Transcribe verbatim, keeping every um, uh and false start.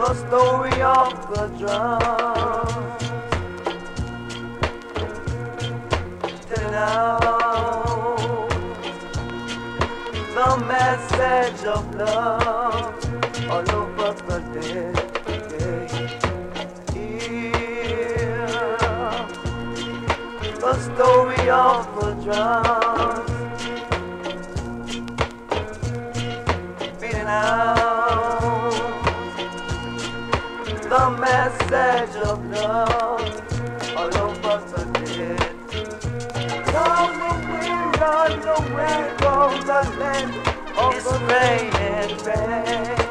the story of the drum. Telling out the message of love all over the day. Hear the story of the drum. Beating out the message of love all over the dead. Down the wind, on the wind, on the land of the rain and rain.